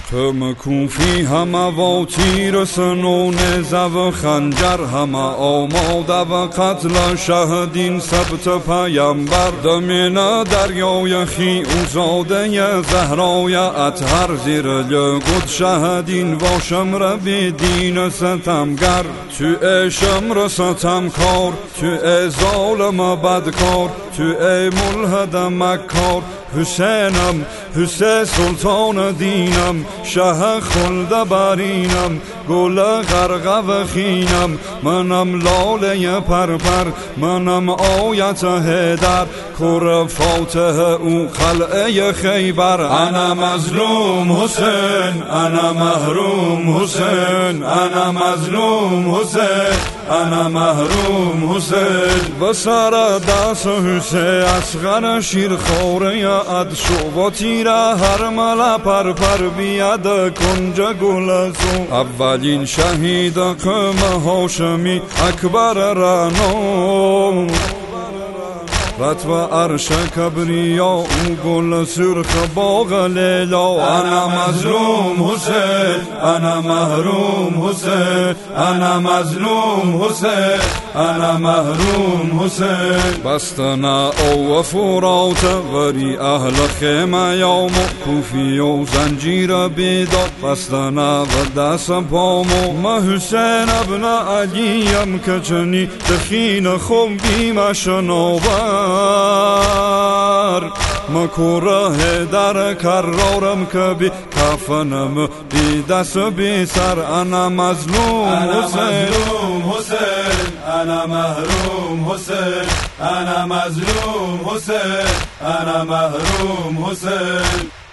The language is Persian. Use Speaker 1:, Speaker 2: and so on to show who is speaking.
Speaker 1: تو مکوفی همه و تیر سنون زو خنجر همه آماده و قتل شهدین سبت پیامبر دمین دریای خی اوزاده زهرای اطهر زیر لگود شهدین و شمر بدین ستمگر تو ای شمر ستمکار تو ای ظالم بدکار تو ای ملحد مکار حسینم حسین سلطان دینم شه خلد برینم گل غرق و خینم منم لاله پرپر منم آیت هدر کور فاتح او خلعه خیبر انا مظلوم حسین انا محروم حسین انا مظلوم حسین انا محروم حسین و سر دست حسین اصغر شیر خوره اد شو و تیر هر ملا پر بیاد کنج گلزو اولین شهید قوم هاشمی اکبر رانو رت و عرش کبریا او گل سرخ باغ لیلا انا مظلوم حسین انا محروم حسین انا مظلوم حسین انا محروم حسین بستنا او فرات وری اهل خیمه یوم کوفی و زنجیر بیداد بستنا و دست پامو ما حسین ابن علیم کچنی دخین خوبی مشنوبر مکوره در کرارم که بی کفنم بی دست بی سر انا مظلوم حسین انا محروم حسین انا مظلوم حسین انا محروم حسین